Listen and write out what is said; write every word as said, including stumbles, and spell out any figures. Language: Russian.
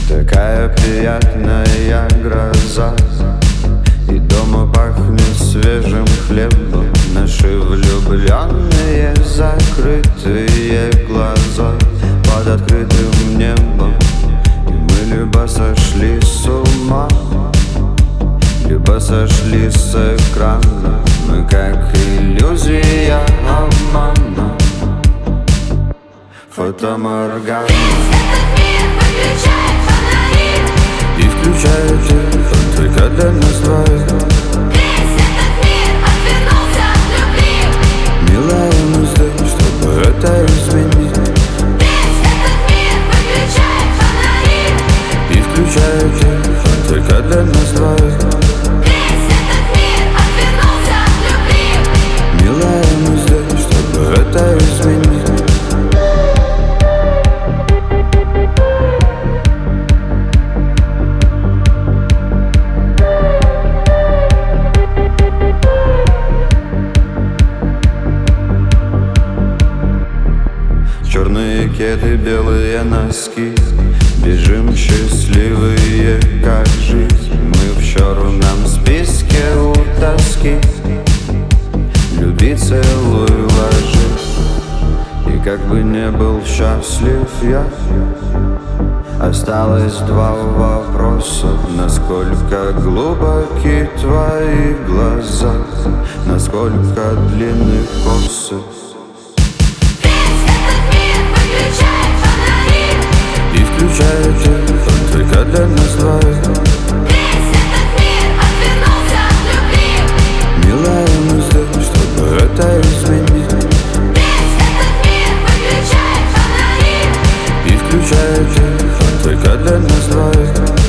Такая приятная гроза, и дома пахнет свежим хлебом. Наши влюбленные закрытые глаза под открытым небом. И мы либо сошли с ума, либо сошли с экрана. Мы как иллюзия обмана, фотоморгана. И включает телефон только для нас двоих. Весь этот мир отвернулся от любви. Милая, мы здесь, чтобы это изменить. Весь этот мир выключает фонари. И включает телефон только для нас двоих. Весь этот мир отвернулся от любви. Милая, мы здесь, чтобы это изменить. Черные кеды, белые носки, бежим счастливые, как жизнь. Мы в черном списке у тоски. Люби, целуй, ложись. И как бы не был счастлив я, осталось два вопроса. Насколько глубоки твои глаза, насколько длинны косы. Включает телефон только для нас двоих. Весь этот мир отвернулся от любви. Милая, мы здесь, чтобы это изменить. Весь этот мир выключает фонари. И включает телефон только для нас двоих.